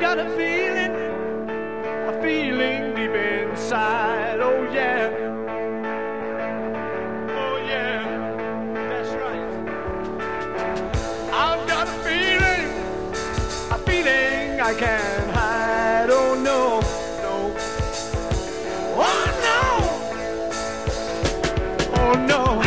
got a feeling deep inside. Oh yeah, oh yeah, that's right. I've got a feeling I can't hide. Oh no, no, oh no, oh no.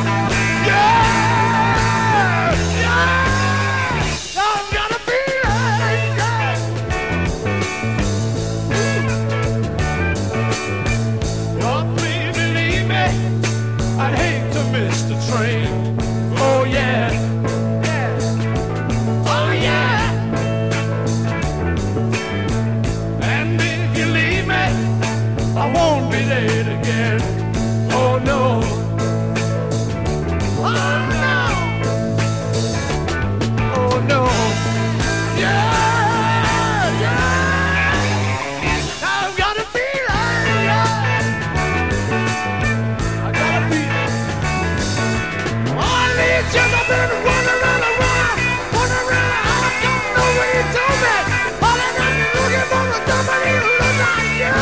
Oh yeah, yeah, oh yeah. And if you leave me, I won't be late again. Oh no, oh no, oh no, yeah, yeah. I've got a feeling, I got a feeling. Just I've been running around, I don't know what you told me. All I'm looking for is somebody who looks like you.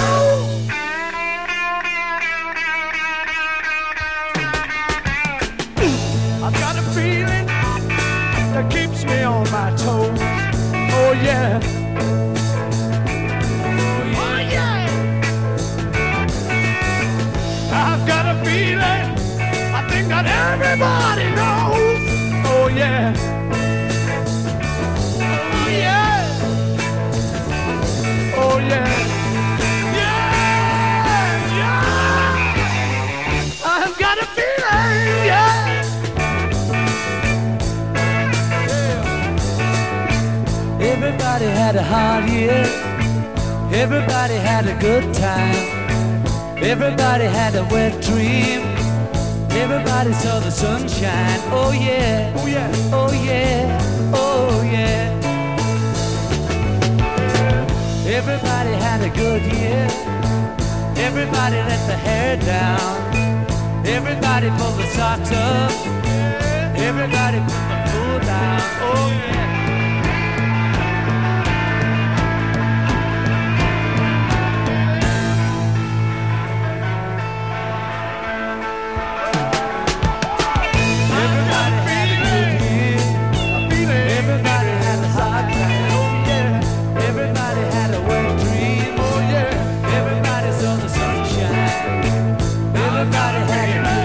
I've got a feeling that keeps me on my toes. Oh yeah. Oh yeah. I've got a feeling I think that everybody knows. Oh yeah. Oh yeah. Oh yeah. Yeah, yeah. I've got a feeling, yeah. Everybody had a hard year. Everybody had a good time. Everybody had a wet dream. Everybody saw the sunshine. Oh yeah, Oh yeah. oh yeah, oh yeah. Everybody had a good year. Everybody let the hair down. Everybody pulled the socks up. Everybody put the food down. Oh yeah. Everybody had a